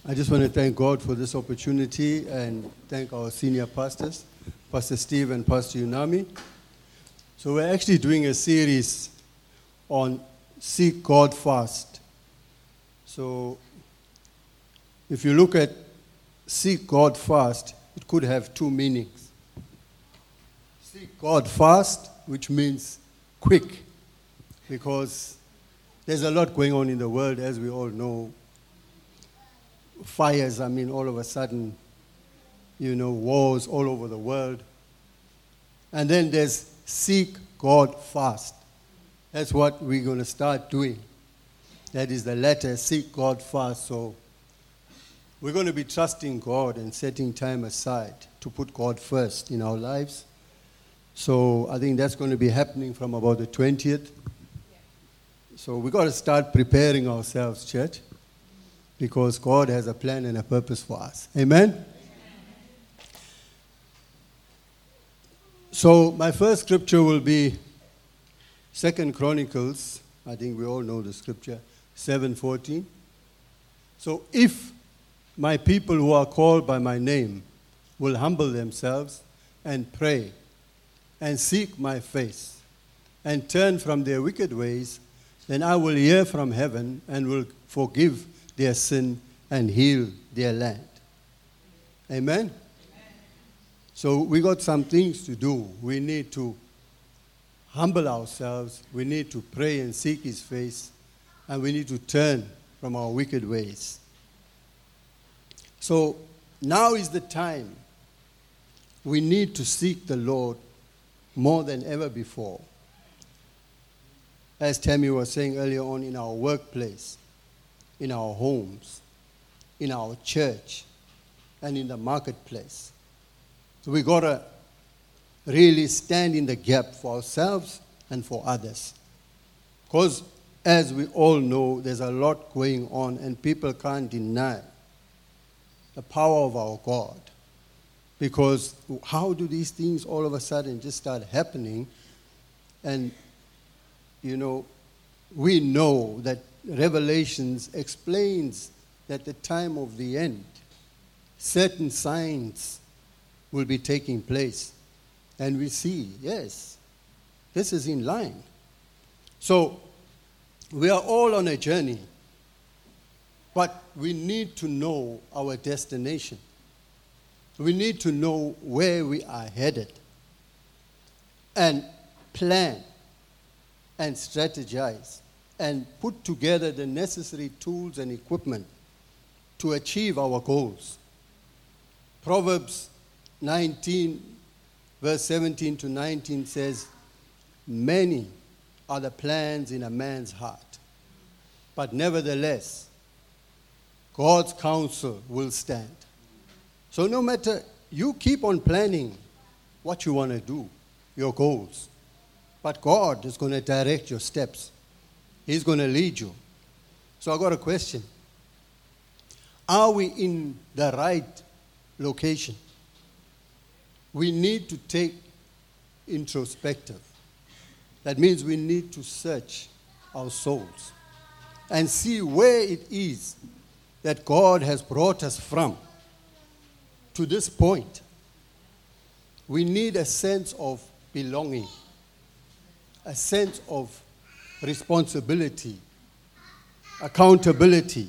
I just want to thank God for this opportunity and thank our senior pastors, Pastor Steve and Pastor Unami. So we're actually doing a series on Seek God Fast. So if you look at Seek God Fast, it could have two meanings. Seek God fast, which means quick, because there's a lot going on in the world, as we all know. Fires, all of a sudden, wars all over the world. And then there's seek God fast. That's what we're going to start doing. That is the letter, seek God fast. So we're going to be trusting God and setting time aside to put God first in our lives. So I think that's going to be happening from about the 20th. So we've got to start preparing ourselves, church, because God has a plan and a purpose for us. Amen? So my first scripture will be 2 Chronicles. I think we all know the scripture, 7:14. So if my people who are called by my name will humble themselves and pray and seek my face and turn from their wicked ways, then I will hear from heaven and will forgive their sin and heal their land. Amen? Amen? So we got some things to do. We need to humble ourselves. We need to pray and seek his face. And we need to turn from our wicked ways. So now is the time. We need to seek the Lord more than ever before. As Tammy was saying earlier on, in our workplace, in our homes, in our church, and in the marketplace. So we got to really stand in the gap for ourselves and for others. Because as we all know, there's a lot going on and people can't deny the power of our God. Because how do these things all of a sudden just start happening? And, we know that Revelations explains that the time of the end, certain signs will be taking place. And we see, yes, this is in line. So we are all on a journey, but we need to know our destination. We need to know where we are headed and plan and strategize and put together the necessary tools and equipment to achieve our goals. Proverbs 19, verse 17 to 19 says, "Many are the plans in a man's heart, but nevertheless, God's counsel will stand." So no matter, you keep on planning what you want to do, your goals, but God is going to direct your steps. He's going to lead you. So I got a question. Are we in the right location? We need to take introspective. That means we need to search our souls and see where it is that God has brought us from to this point. We need a sense of belonging, a sense of responsibility, accountability,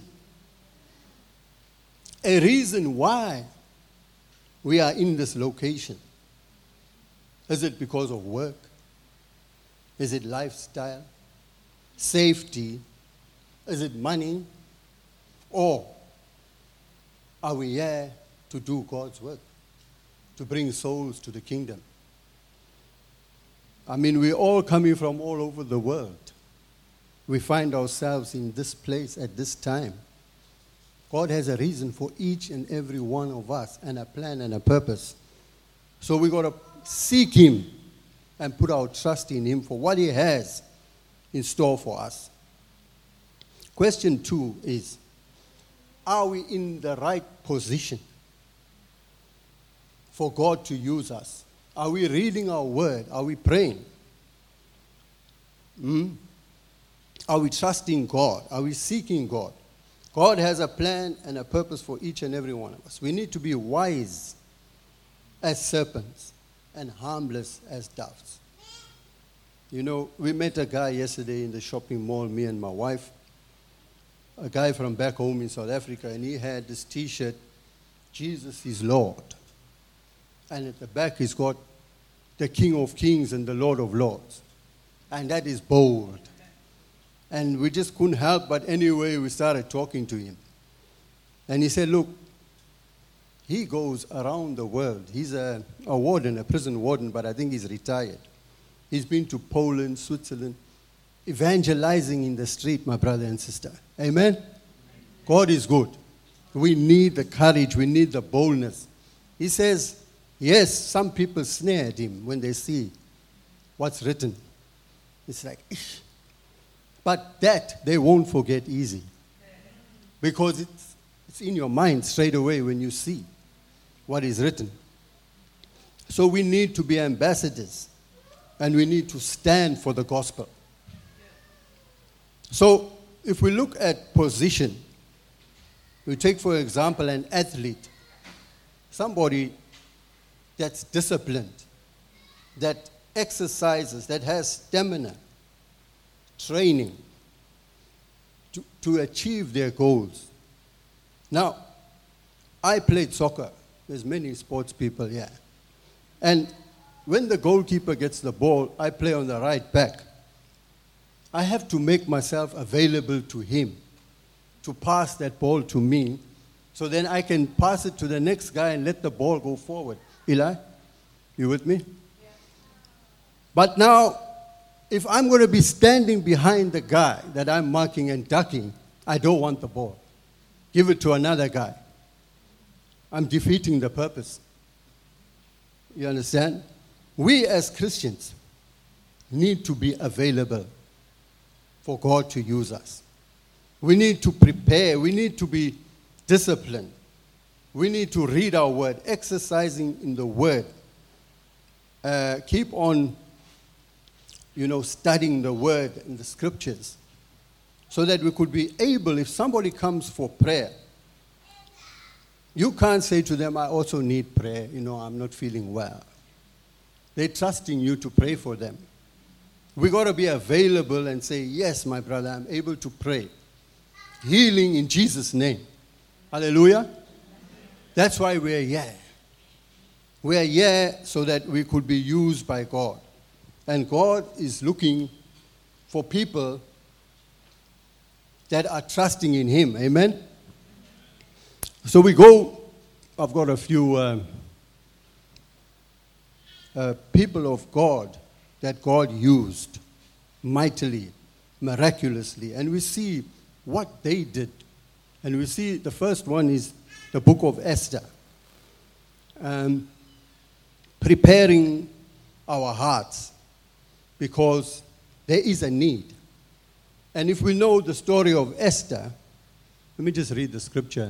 a reason why we are in this location. Is it because of work? Is it lifestyle? Safety? Is it money? Or are we here to do God's work, to bring souls to the kingdom? We're all coming from all over the world. We find ourselves in this place at this time. God has a reason for each and every one of us and a plan and a purpose. So we got to seek him and put our trust in him for what he has in store for us. Question 2 is, are we in the right position for God to use us? Are we reading our word? Are we praying? Are we trusting God? Are we seeking God? God has a plan and a purpose for each and every one of us. We need to be wise as serpents and harmless as doves. You know, we met a guy yesterday in the shopping mall, me and my wife, a guy from back home in South Africa, and he had this T-shirt, Jesus is Lord. And at the back he's got the King of Kings and the Lord of Lords. And that is bold. And we just couldn't help, but anyway, we started talking to him. And he said, look, he goes around the world. He's a warden, a prison warden, but I think he's retired. He's been to Poland, Switzerland, evangelizing in the street, my brother and sister. Amen? God is good. We need the courage. We need the boldness. He says, yes, some people snare at him when they see what's written. It's like, Ish. But that they won't forget easy. Because it's in your mind straight away when you see what is written. So we need to be ambassadors. And we need to stand for the gospel. So if we look at position, we take, for example, an athlete, somebody that's disciplined, that exercises, that has stamina, training to achieve their goals. Now, I played soccer. There's many sports people here. And when the goalkeeper gets the ball, I play on the right back. I have to make myself available to him to pass that ball to me so then I can pass it to the next guy and let the ball go forward. Eli, you with me? Yeah. But now, if I'm going to be standing behind the guy that I'm marking and ducking, I don't want the ball. Give it to another guy. I'm defeating the purpose. You understand? We as Christians need to be available for God to use us. We need to prepare. We need to be disciplined. We need to read our word, exercising in the word. Keep on, studying the word and the scriptures so that we could be able, if somebody comes for prayer, you can't say to them, I also need prayer. I'm not feeling well. They're trusting you to pray for them. We got to be available and say, yes, my brother, I'm able to pray. Healing in Jesus' name. Hallelujah. That's why we're here. We're here so that we could be used by God. And God is looking for people that are trusting in Him. Amen? So we go, I've got a few people of God that God used mightily, miraculously. And we see what they did. And we see the first one is the book of Esther. Preparing our hearts because there is a need. And if we know the story of Esther, let me just read the scripture.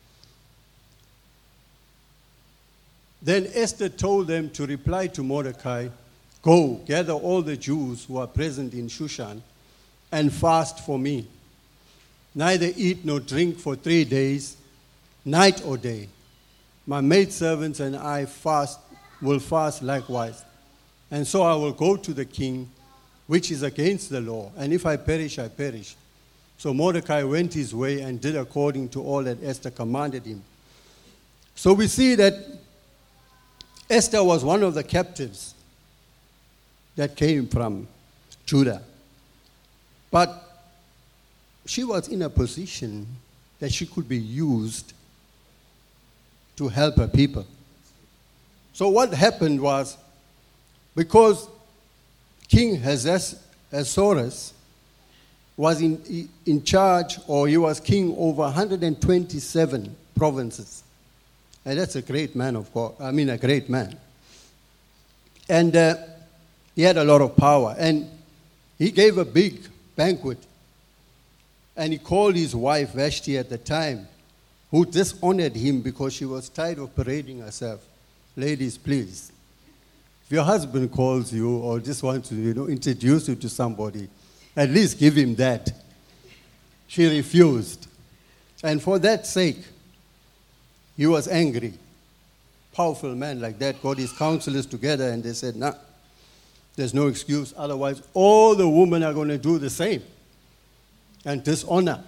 Then Esther told them to reply to Mordecai, go, gather all the Jews who are present in Shushan and fast for me. Neither eat nor drink for 3 days, night or day. My maidservants and I will fast likewise. And so I will go to the king, which is against the law. And if I perish, I perish. So Mordecai went his way and did according to all that Esther commanded him. So we see that Esther was one of the captives that came from Judah. But she was in a position that she could be used to help her people. So what happened was, because King Ahasuerus was in charge, or he was king over 127 provinces. And that's a great man of God. A great man. And he had a lot of power. And he gave a big banquet. And he called his wife Vashti at the time, who dishonored him because she was tired of parading herself. Ladies, please. If your husband calls you or just wants to, introduce you to somebody, at least give him that. She refused. And for that sake, he was angry. Powerful man like that got his counselors together and they said, nah, there's no excuse. Otherwise, all the women are going to do the same and dishonor.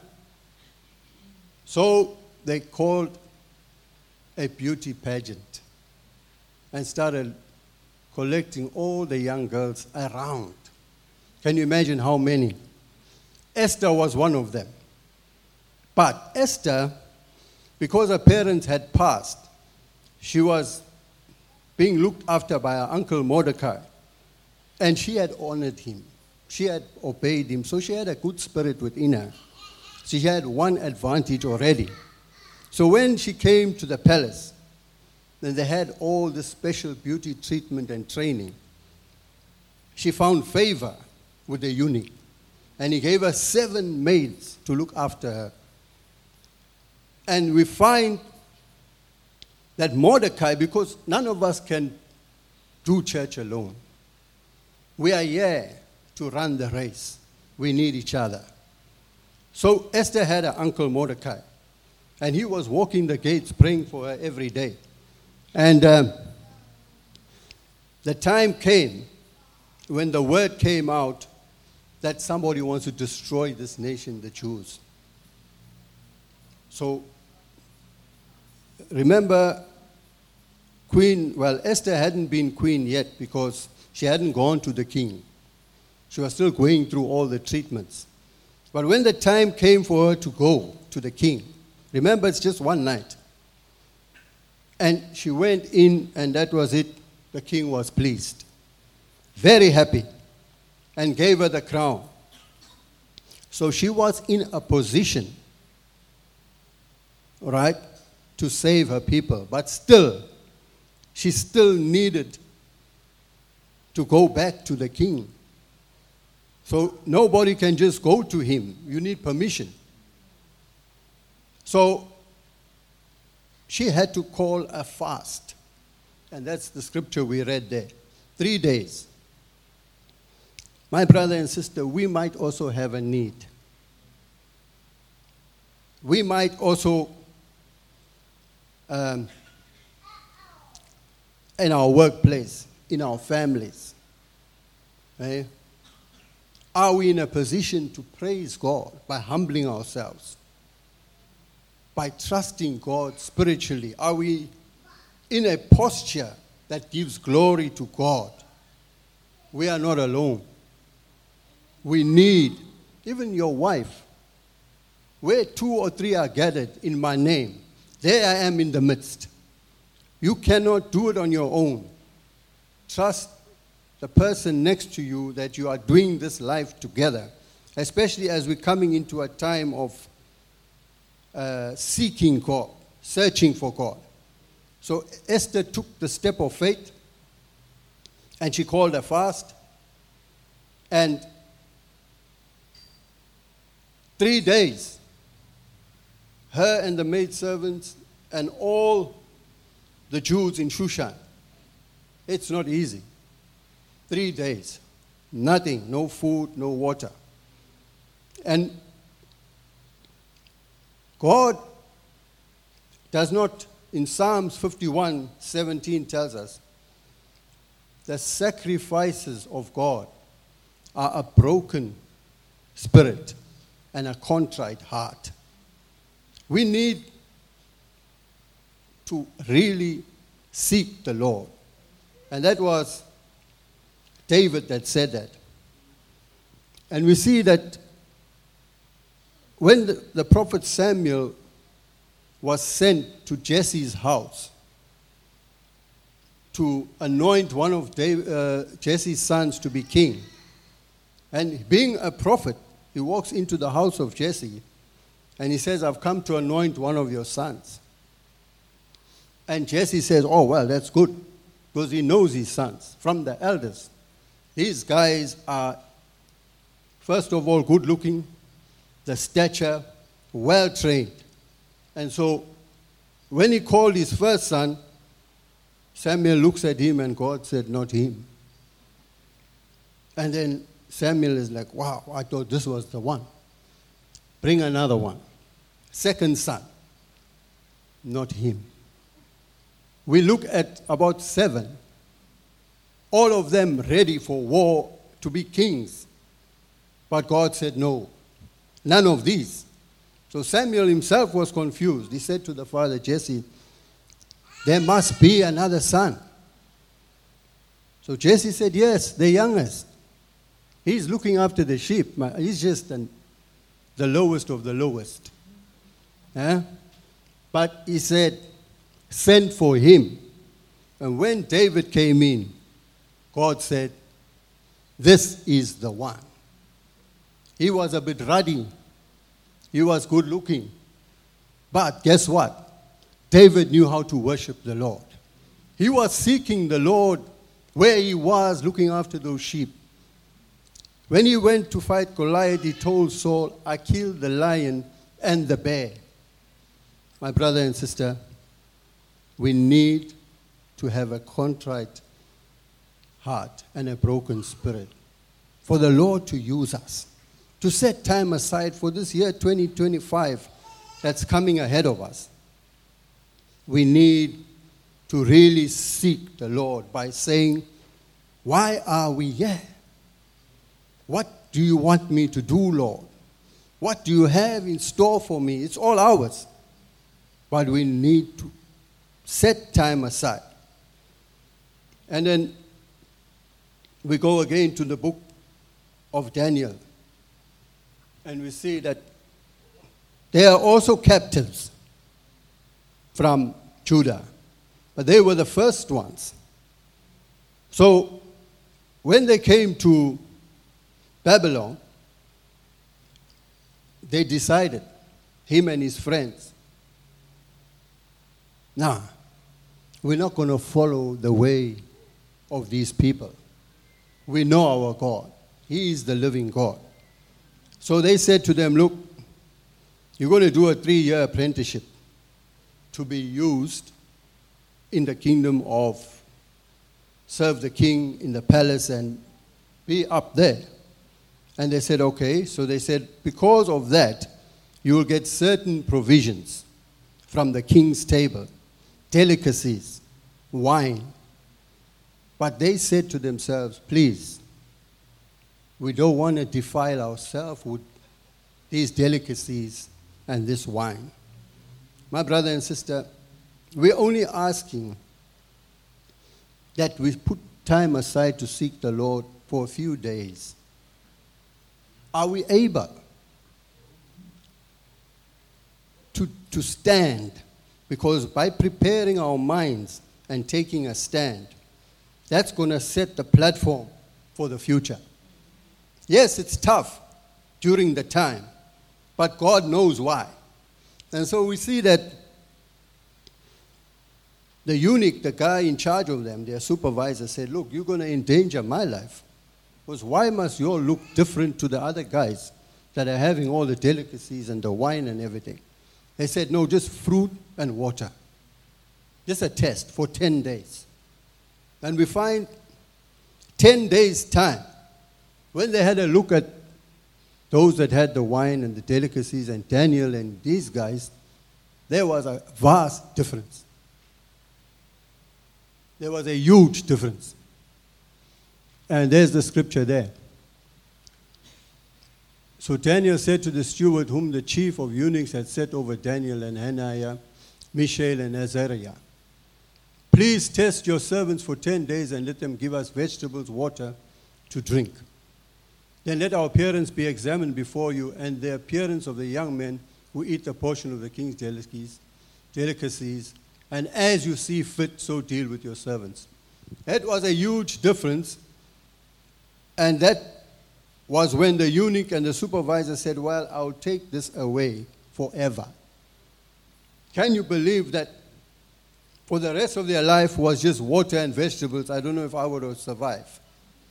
So they called a beauty pageant and started collecting all the young girls around. Can you imagine how many? Esther was one of them. But Esther, because her parents had passed, she was being looked after by her uncle Mordecai. And she had honored him. She had obeyed him. So she had a good spirit within her. She had one advantage already. So when she came to the palace, then they had all this special beauty treatment and training. She found favor with the eunuch. And he gave her 7 maids to look after her. And we find that Mordecai, because none of us can do church alone. We are here to run the race. We need each other. So Esther had her uncle Mordecai. And he was walking the gates praying for her every day. And the time came when the word came out that somebody wants to destroy this nation, the Jews. So remember, Esther hadn't been queen yet because she hadn't gone to the king. She was still going through all the treatments. But when the time came for her to go to the king, remember, it's just one night. And she went in, and that was it. The king was pleased, very happy, and gave her the crown. So she was in a position, right, to save her people. But still, she still needed to go back to the king. So nobody can just go to him. You need permission. So she had to call a fast. And that's the scripture we read there. 3 days. My brother and sister, we might also have a need. We might also, in our workplace, in our families, eh? Are we in a position to praise God by humbling ourselves? By trusting God spiritually? Are we in a posture that gives glory to God? We are not alone. We need, even your wife, where 2 or 3 are gathered in my name, there I am in the midst. You cannot do it on your own. Trust the person next to you that you are doing this life together, especially as we're coming into a time of seeking God, searching for God. So Esther took the step of faith, and she called a fast, and 3 days, her and the maidservants and all the Jews in Shushan. It's not easy. 3 days, nothing, no food, no water. And God does not, in Psalms 51:17 tells us, the sacrifices of God are a broken spirit and a contrite heart. We need to really seek the Lord. And that was David that said that. And we see that when the prophet Samuel was sent to Jesse's house to anoint one of Jesse's sons to be king, and being a prophet, he walks into the house of Jesse and he says, I've come to anoint one of your sons. And Jesse says, oh, well, that's good, because he knows his sons from the elders. These guys are, first of all, good looking, the stature, well trained. And so when he called his first son, Samuel looks at him and God said, not him. And then Samuel is like, wow, I thought this was the one. Bring another one. second son, not him. We look at about 7, all of them ready for war to be kings. But God said, no, none of these. So Samuel himself was confused. He said to the father, Jesse, there must be another son. So Jesse said, yes, the youngest. He's looking after the sheep. He's just the lowest of the lowest. But he said, send for him. And when David came in, God said, this is the one. He was a bit ruddy. He was good looking. But guess what? David knew how to worship the Lord. He was seeking the Lord where he was looking after those sheep. When he went to fight Goliath, he told Saul, I killed the lion and the bear. My brother and sister, we need to have a contrite heart and a broken spirit for the Lord to use us, to set time aside for this year 2025 that's coming ahead of us. We need to really seek the Lord by saying, why are we here? What do you want me to do, Lord? What do you have in store for me? It's all ours. But we need to set time aside. And then we go again to the book of Daniel. And we see that they are also captives from Judah. But they were the first ones. So when they came to Babylon, they decided, him and his friends, nah, we're not going to follow the way of these people. We know our God. He is the living God. So they said to them, look, you're going to do a 3-year apprenticeship to be used in the kingdom of, serve the king in the palace and be up there. And they said, okay. So they said, because of that, you will get certain provisions from the king's table, delicacies, wine. But they said to themselves, please, we don't want to defile ourselves with these delicacies and this wine. My brother and sister, we're only asking that we put time aside to seek the Lord for a few days. Are we able to stand? Because by preparing our minds and taking a stand, that's going to set the platform for the future. Yes, it's tough during the time, but God knows why. And so we see that the eunuch, the guy in charge of them, their supervisor, said, look, you're going to endanger my life. Because why must you all look different to the other guys that are having all the delicacies and the wine and everything? They said, no, just fruit and water. Just a test for 10 days. And we find 10 days' time, when they had a look at those that had the wine and the delicacies and Daniel and these guys, there was a vast difference. There was a huge difference. And there's the scripture there. So Daniel said to the steward whom the chief of eunuchs had set over Daniel and Hananiah, Mishael and Azariah, please test your servants for 10 days and let them give us vegetables, water to drink. Then let our appearance be examined before you and the appearance of the young men who eat a portion of the king's delicacies, and as you see fit, so deal with your servants. That was a huge difference, and that was when the eunuch and the supervisor said, well, I'll take this away forever. Can you believe that for the rest of their life was just water and vegetables? I don't know if I would have survived.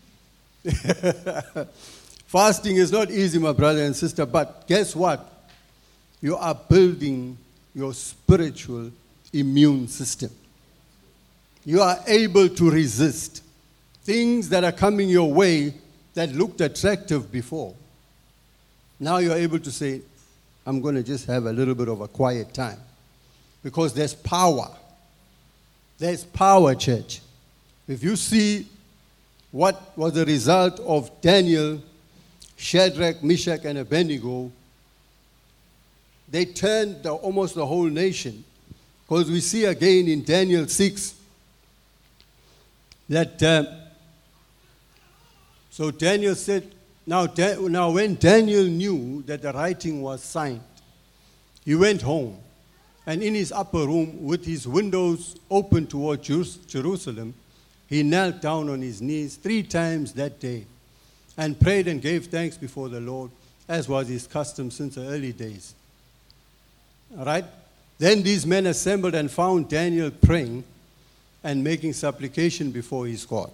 Fasting is not easy, my brother and sister, but guess what? You are building your spiritual immune system. You are able to resist things that are coming your way that looked attractive before. Now you're able to say, I'm going to just have a little bit of a quiet time. Because there's power. There's power, church. If you see what was the result of Daniel, Shadrach, Meshach, and Abednego, they turned almost the whole nation. Because we see again in Daniel 6 that, so Daniel said, now when Daniel knew that the writing was signed, he went home. And in his upper room, with his windows open toward Jerusalem, he knelt down on his knees 3 times that day and prayed and gave thanks before the Lord, as was his custom since the early days. All right? Then these men assembled and found Daniel praying and making supplication before his God.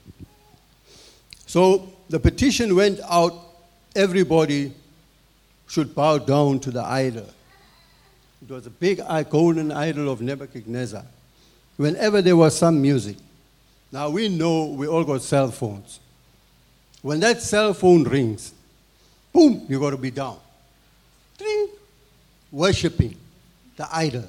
So the petition went out, everybody should bow down to the idol. It was a big golden idol of Nebuchadnezzar. Whenever there was some music. Now we know we all got cell phones. When that cell phone rings, boom, you got to be down. Ding, worshipping the idol.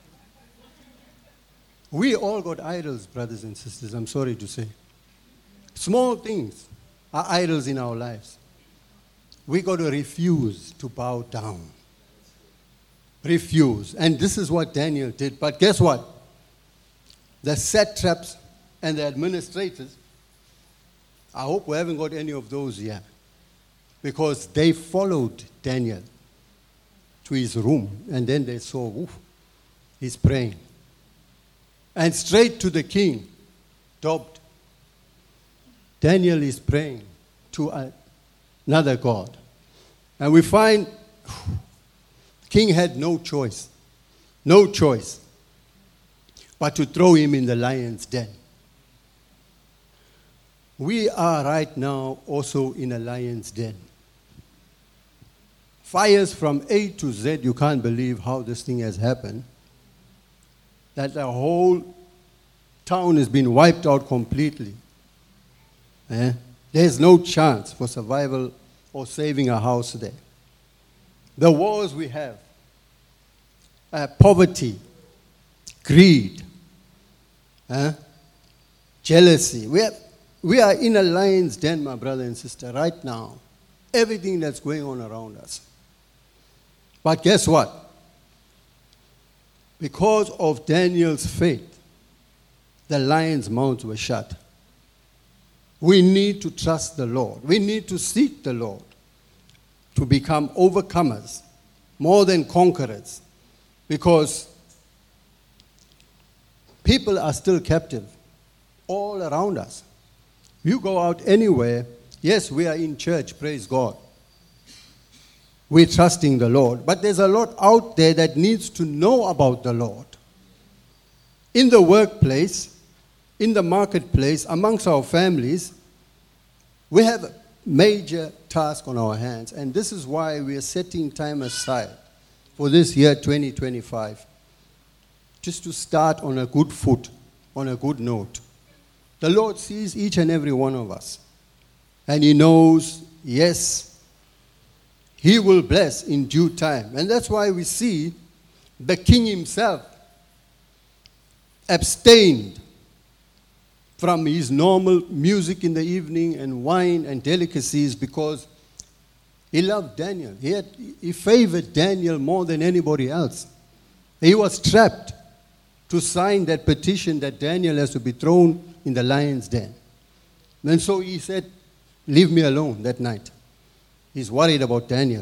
We all got idols, brothers and sisters, I'm sorry to say. Small things are idols in our lives. We got to refuse to bow down. Refuse. And this is what Daniel did. But guess what? The satraps and the administrators, I hope we haven't got any of those here. Because they followed Daniel to his room. And then they saw, oof, he's praying. And straight to the king, Dobbed. Daniel is praying to another God. And we find king had no choice but to throw him in the lion's den. We are right now also in a lion's den. Fires from A to Z, you can't believe how this thing has happened. That the whole town has been wiped out completely. There's no chance for survival or saving a house there. The wars we have, poverty, greed, jealousy. We are in a lion's den, my brother and sister, right now. Everything that's going on around us. But guess what? Because of Daniel's faith, the lion's mouths were shut. We need to trust the Lord. We need to seek the Lord to become overcomers, more than conquerors, because people are still captive all around us. You go out anywhere, yes, we are in church, praise God. We're trusting the Lord, but there's a lot out there that needs to know about the Lord. In the workplace, in the marketplace, amongst our families, we have a major task on our hands, and this is why we are setting time aside for this year 2025, just to start on a good foot, on a good note. The Lord sees each and every one of us, and He knows, yes, He will bless in due time. And that's why we see the king himself abstained from his normal music in the evening and wine and delicacies because he loved Daniel. He favored Daniel more than anybody else. He was trapped to sign that petition that Daniel has to be thrown in the lion's den. And so he said, leave me alone that night. He's worried about Daniel.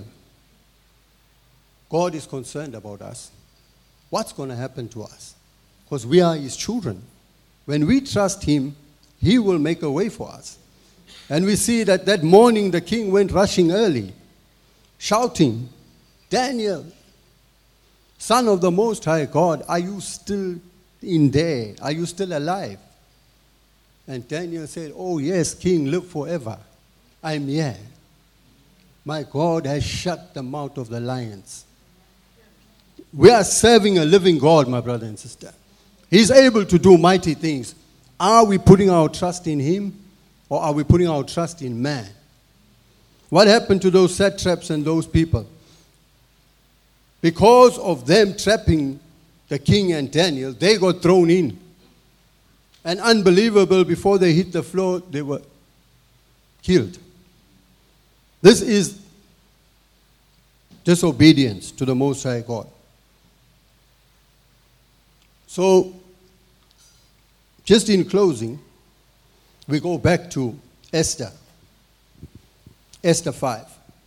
God is concerned about us. What's going to happen to us? Because we are His children. When we trust Him, He will make a way for us. And we see that morning the king went rushing early, shouting, Daniel, Son of the Most High God, are you still in there? Are you still alive? And Daniel said, oh yes, King, live forever. I'm here. My God has shut the mouth of the lions. We are serving a living God, my brother and sister. He's able to do mighty things. Are we putting our trust in Him or are we putting our trust in man? What happened to those satraps and those people? because of them trapping the king and Daniel, they got thrown in. And unbelievable, before they hit the floor, they were killed. This is disobedience to the Most High God. So, just in closing, we go back to Esther. Esther 5.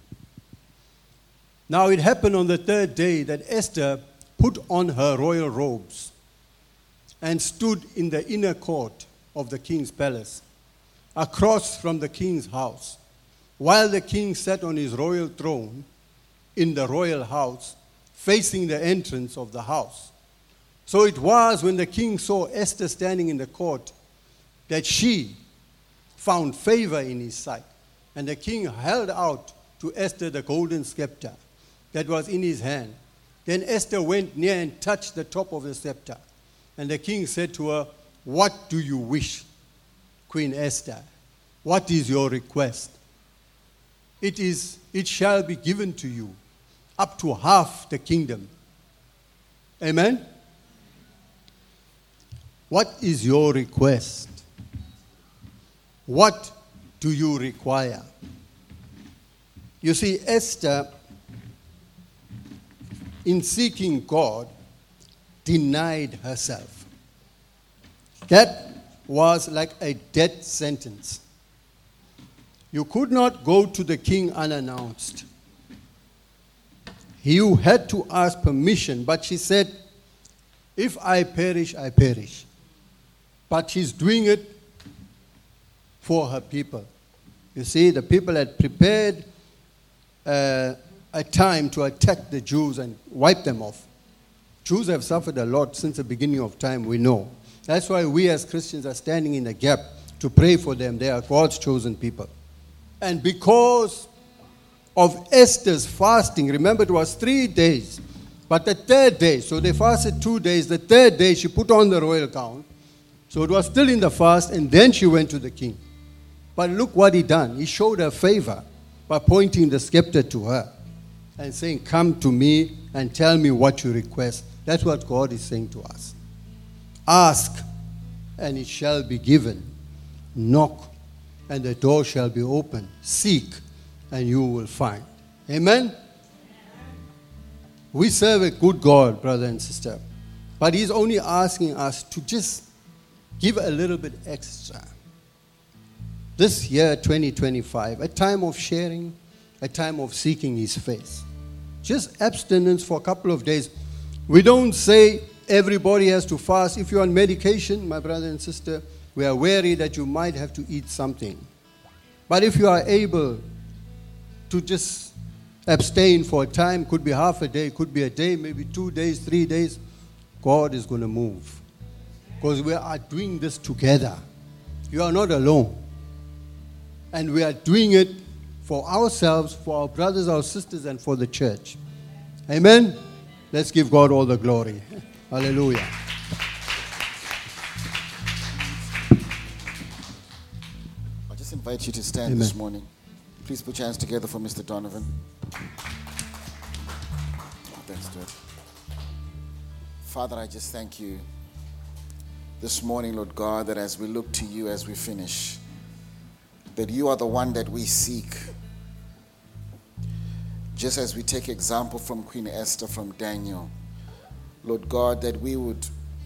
Now it happened on the third day that Esther put on her royal robes and stood in the inner court of the king's palace, across from the king's house, while the king sat on his royal throne in the royal house, facing the entrance of the house. So it was when the king saw Esther standing in the court that she found favor in his sight. And the king held out to Esther the golden scepter that was in his hand. Then Esther went near and touched the top of the scepter. And the king said to her, "What do you wish, Queen Esther? What is your request? It shall be given to you, up to half the kingdom." Amen? What is your request? What do you require? You see, Esther, in seeking God, denied herself. That was like a death sentence. You could not go to the king unannounced. You had to ask permission, but she said, "If I perish, I perish." But she's doing it for her people. You see, the people had prepared a time to attack the Jews and wipe them off. Jews have suffered a lot since the beginning of time, we know. That's why we as Christians are standing in the gap to pray for them. They are God's chosen people. And because of Esther's fasting, remember it was 3 days, but the third day, so they fasted 2 days, the third day she put on the royal gown, so it was still in the fast, and then she went to the king. But look what he done. He showed her favor by pointing the scepter to her and saying, "Come to me and tell me what you request." That's what God is saying to us. Ask, and it shall be given. Knock, and the door shall be opened. Seek, and you will find. Amen? We serve a good God, brother and sister. But He's only asking us to just give a little bit extra. This year, 2025, a time of sharing, a time of seeking His face. Just abstinence for a couple of days. We don't say everybody has to fast. If you're on medication, my brother and sister, we are wary that you might have to eat something. But if you are able to just abstain for a time, could be half a day, could be a day, maybe 2 days, 3 days, God is going to move. Because we are doing this together. You are not alone. And we are doing it for ourselves, for our brothers, our sisters, and for the church. Amen? Let's give God all the glory. Hallelujah. I just invite you to stand this morning. Please put your hands together for Mr. Donovan. Thanks, Stuart. Father, I just thank you this morning, Lord God, that as we look to you as we finish, that you are the one that we seek. Just as we take example from Queen Esther, from Daniel, Lord God, that we would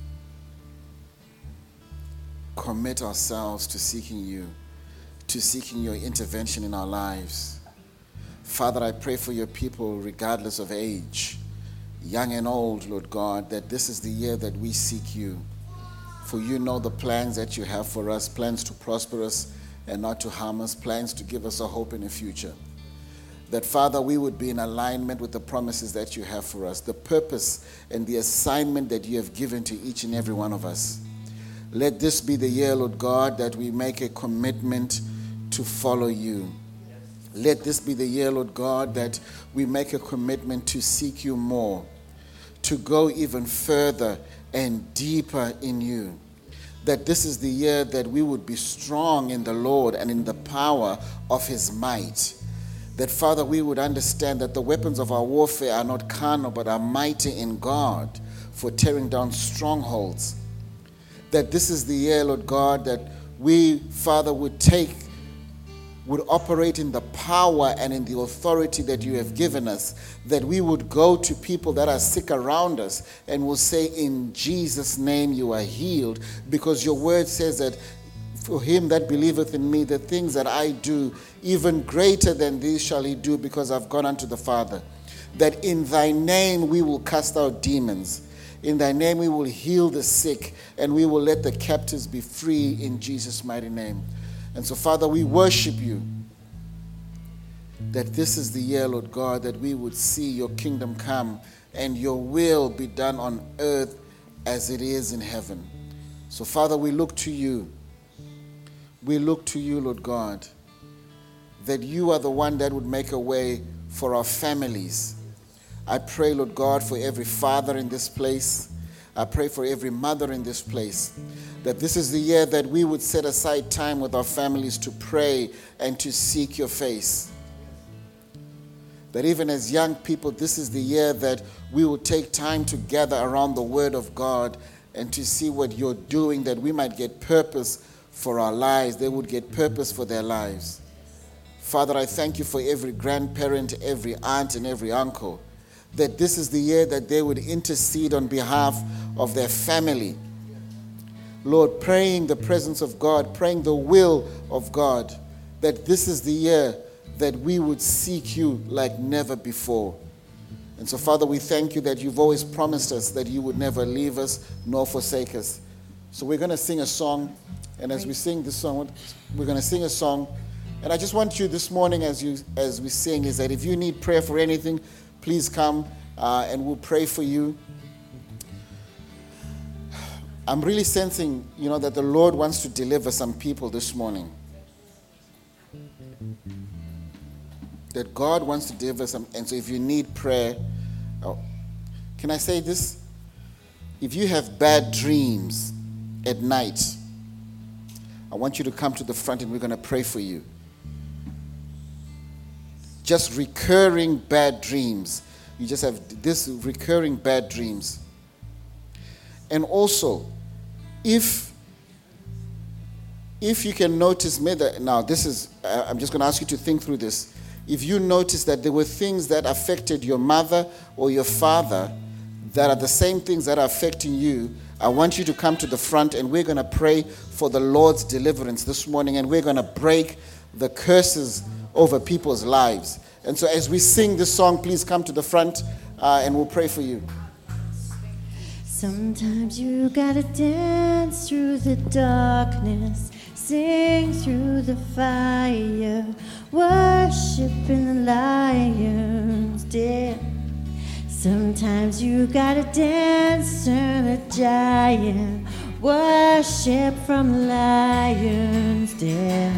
commit ourselves to seeking you, to seeking your intervention in our lives. Father, I pray for your people regardless of age, young and old, Lord God, that this is the year that we seek you. For you know the plans that you have for us, plans to prosper us and not to harm us, plans to give us a hope in the future. That, Father, we would be in alignment with the promises that you have for us, the purpose and the assignment that you have given to each and every one of us. Let this be the year, Lord God, that we make a commitment to follow you. Let this be the year, Lord God, that we make a commitment to seek you more, to go even further and deeper in you. That this is the year that we would be strong in the Lord and in the power of his might. That, Father, we would understand that the weapons of our warfare are not carnal, but are mighty in God for tearing down strongholds. That this is the year, Lord God, that we, Father, would operate in the power and in the authority that you have given us, that we would go to people that are sick around us and will say, in Jesus' name you are healed, because your word says that for him that believeth in me, the things that I do, even greater than these shall he do, because I've gone unto the Father. That in thy name we will cast out demons. In thy name we will heal the sick, and we will let the captives be free in Jesus' mighty name. And so, Father, we worship you, that this is the year, Lord God, that we would see your kingdom come and your will be done on earth as it is in heaven. So, Father, we look to you. We look to you, Lord God, that you are the one that would make a way for our families. I pray, Lord God, for every father in this place. I pray for every mother in this place, that this is the year that we would set aside time with our families to pray and to seek your face. That even as young people, this is the year that we will take time to gather around the word of God and to see what you're doing, that we might get purpose for our lives. They would get purpose for their lives. Father, I thank you for every grandparent, every aunt, and every uncle, that this is the year that they would intercede on behalf of their family. Lord, praying the presence of God, praying the will of God, that this is the year that we would seek you like never before. And so, Father, we thank you that you've always promised us that you would never leave us nor forsake us. So we're going to sing a song, and as we sing this song, we're going to sing a song. And I just want you this morning, as we sing, is that if you need prayer for anything, please come and we'll pray for you. I'm really sensing, that the Lord wants to deliver some people this morning. That God wants to deliver some. And so if you need prayer, can I say this? If you have bad dreams at night, I want you to come to the front and we're going to pray for you. Just recurring bad dreams. You just have this recurring bad dreams. And also, if you can notice, I'm just going to ask you to think through this. If you notice that there were things that affected your mother or your father that are the same things that are affecting you, I want you to come to the front and we're going to pray for the Lord's deliverance this morning, and we're going to break the curses over people's lives. And so as we sing this song, please come to the front and we'll pray for you. Sometimes you gotta dance through the darkness, sing through the fire, worship in the lion's den. Sometimes you gotta dance turn a giant, worship from the lion's den.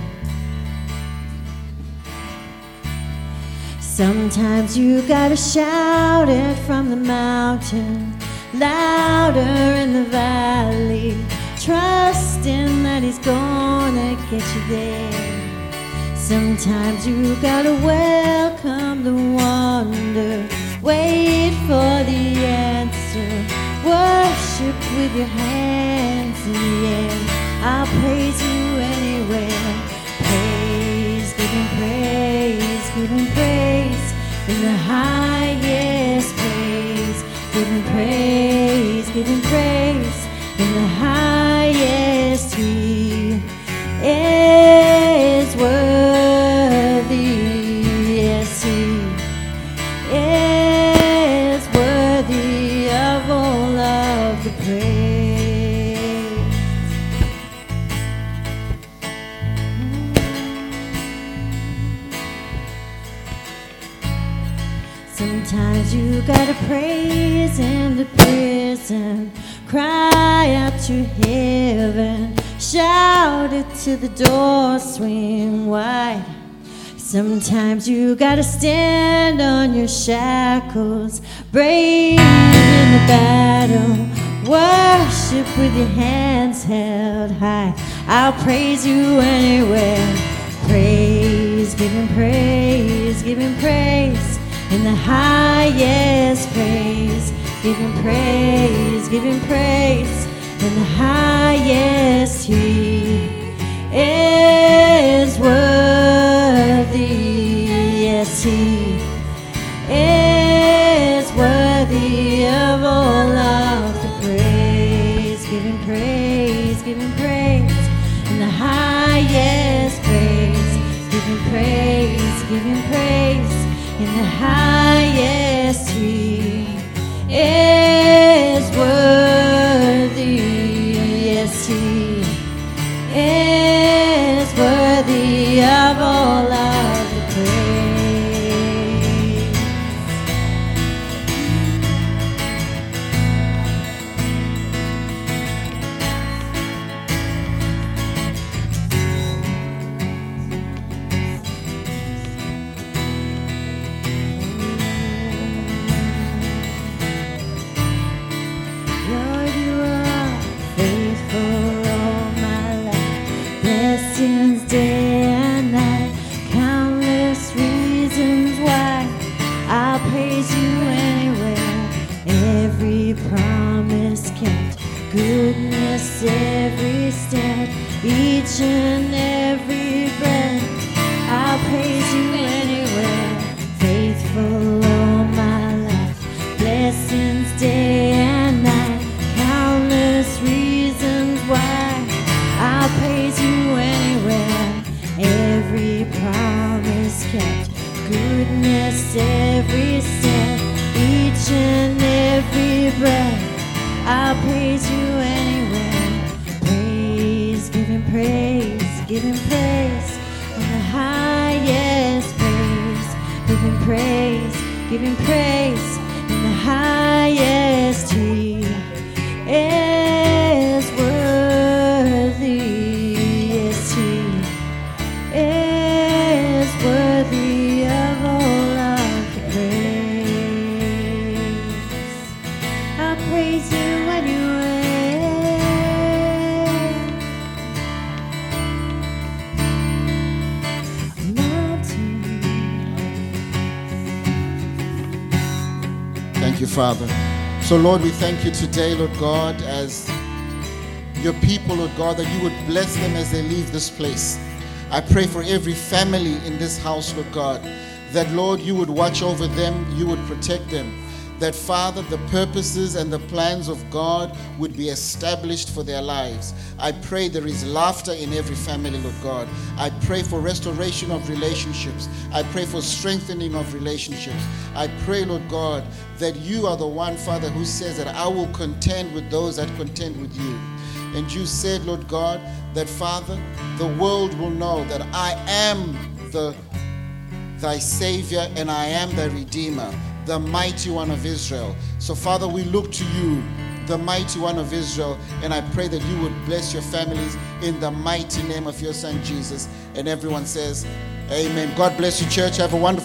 Sometimes you gotta shout it from the mountain, louder in the valley, trusting that he's gonna get you there. Sometimes you gotta welcome the wonder, wait for the answer, worship with your hands in the air. I'll praise you anywhere. Praise, give him praise, give him praise in the highest praise. Give him praise, give him praise in the highest. He is worthy, yes, he is worthy of all of the praise. Sometimes you gotta praise in the prison, cry out to heaven, shout it to the door, swing wide. Sometimes you gotta stand on your shackles, brave in the battle, worship with your hands held high. I'll praise you anywhere. Praise, give give him praise, give him praise. In the highest praise, give him praise, give him praise. In the highest, he is worthy. Yes, he is worthy of all of the praise. Give him praise, give him praise. In the highest praise, give him praise, give him praise. In the highest, he is worthy. Yes, he is worthy of all of the praise. Lord, you are faithful all my life. Blessings day and night. Countless reasons why I'll praise you anywhere. Every promise kept. Goodness every step. Each and every breath. I'll praise you anywhere. Faithful all my life. Blessings day and night. Countless reasons why I'll praise you anywhere. Every promise kept. Goodness every step. Each and every breath. I'll praise you anywhere. Praise, give him praise, give him praise. In the highest praise, give him praise, give him praise. In the highest, he is worthy. Yes, he is worthy of all of the praise. I'll praise you anyway. Mountain. Thank you, Father. So, Lord, we thank you today, Lord God, as your people, Lord God, that you would bless them as they leave this place. I pray for every family in this house, Lord God, that, Lord, you would watch over them, you would protect them. That, Father, the purposes and the plans of God would be established for their lives. I pray there is laughter in every family, Lord God. I pray for restoration of relationships. I pray for strengthening of relationships. I pray, Lord God, that you are the one, Father, who says that I will contend with those that contend with you. And you said, Lord God, that, Father, the world will know that I am thy Savior and I am thy Redeemer, the mighty one of Israel. So, Father, we look to you, the mighty one of Israel, and I pray that you would bless your families in the mighty name of your Son, Jesus. And everyone says, amen. God bless you, church. Have a wonderful